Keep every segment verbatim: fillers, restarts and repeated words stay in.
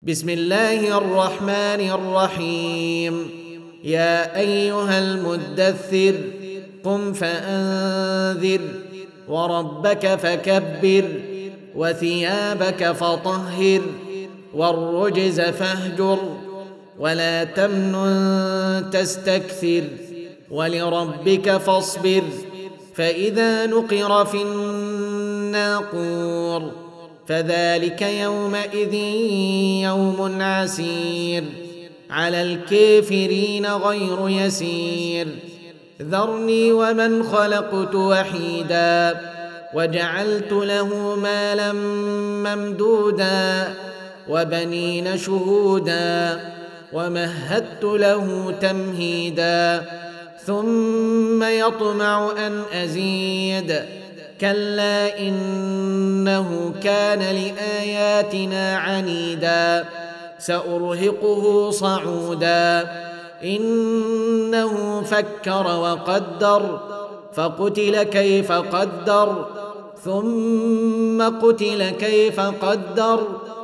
بسم الله الرحمن الرحيم. يا أيها المدثر قم فأنذر وربك فكبر وثيابك فطهر والرجز فاهجر ولا تمنن تستكثر ولربك فاصبر فإذا نقر في الناقور فذلك يومئذ يوم عسير على الكافرين غير يسير. ذرني ومن خلقت وحيدا وجعلت له مالا ممدودا وبنين شهودا ومهدت له تمهيدا ثم يطمع أن أزيد كلا إنه كان لآياتنا عنيدا سأرهقه صعودا إنه فكر وقدر فقتل كيف قدر ثم قتل كيف قدر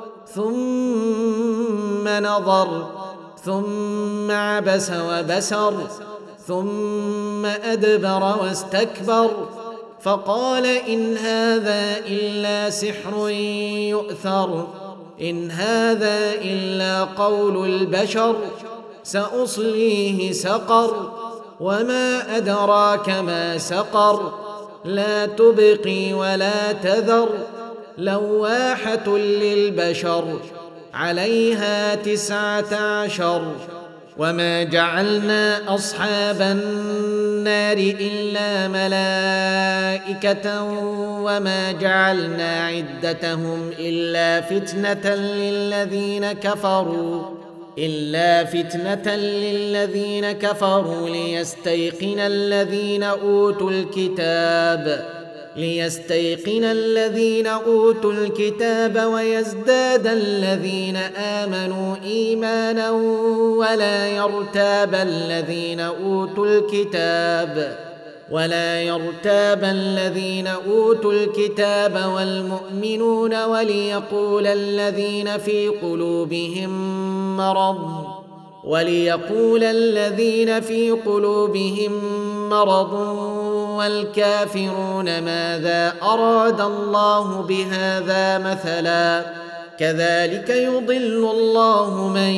ثم نظر ثم عبس وبسر ثم أدبر واستكبر فقال إن هذا إلا سحر يؤثر إن هذا إلا قول البشر سأصليه سقر وما أدراك ما سقر لا تبقي ولا تذر لواحة للبشر عليها تسعة عشر. وما جعلنا أصحاب النار إلا ملائكة وما جعلنا عدتهم إلا فتنة للذين كفروا إلا فتنة للذين كفروا ليستيقن الذين أوتوا الكتاب ليستيقن الذين أوتوا الكتاب ويزداد الذين آمنوا إيمانا ولا يرتاب الذين أوتوا الكتاب ولا يرتاب الذين أوتوا الكتاب والمؤمنون وليقول الذين في قلوبهم مرض وليقول الذين في قلوبهم مرض والكافرون ماذا أراد الله بهذا مثلا كذلك يضل الله من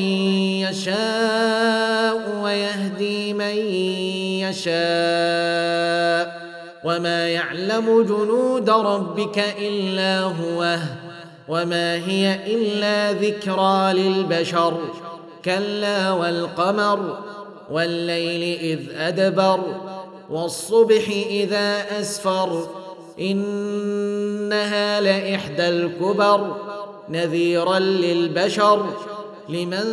يشاء ويهدي من يشاء وما يعلم جنود ربك إلا هو وما هي إلا ذكرى للبشر كلا والقمر والليل إذ أدبر والصبح إذا أسفر إنها لإحدى الكبر نذيرا للبشر لمن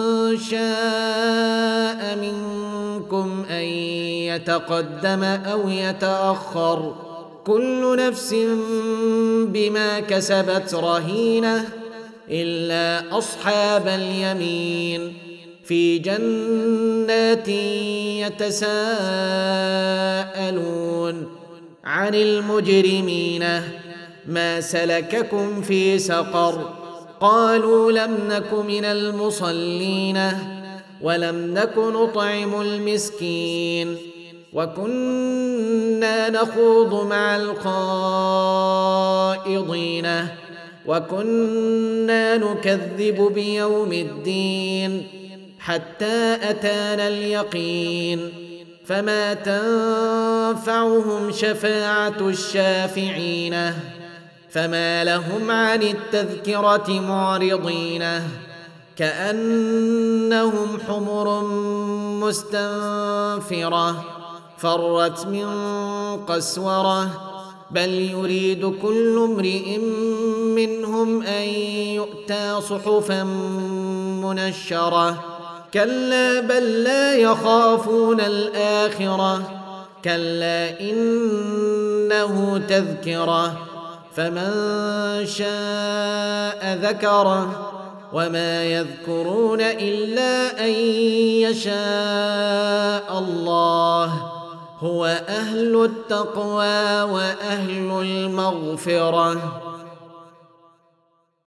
شاء منكم أن يتقدم أو يتأخر كل نفس بما كسبت رهينة إلا أصحاب اليمين في جنات يتساءلون عن المجرمين ما سلككم في سقر قالوا لم نك من المصلين ولم نك نطعم المسكين وكنا نخوض مع الخائضين وكنا نكذب بيوم الدين حتى أتانا اليقين فما تنفعهم شفاعة الشافعين فما لهم عن التذكرة معرضين كأنهم حمر مستنفرة فرت من قسورة بل يريد كل امرئ منهم أن يؤتى صحفا منشرة كلا بل لا يخافون الآخرة كلا إنه تذكرة فمن شاء ذكره وما يذكرون إلا أن يشاء الله هو أهل التقوى وأهل المغفرة.